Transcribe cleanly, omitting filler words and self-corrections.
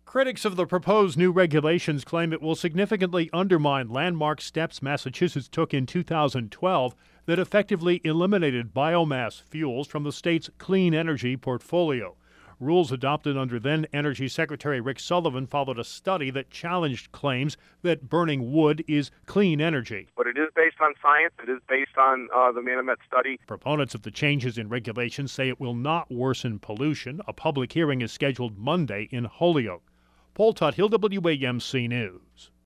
Critics of the proposed new regulations claim it will significantly undermine landmark steps Massachusetts took in 2012 that effectively eliminated biomass fuels from the state's clean energy portfolio. Rules adopted under then Energy Secretary Rick Sullivan followed a study that challenged claims that burning wood is clean energy. But it is based on science. It is based on the Manomet study. Proponents of the changes in regulations say it will not worsen pollution. A public hearing is scheduled Monday in Holyoke. Paul Tuthill, WAMC News.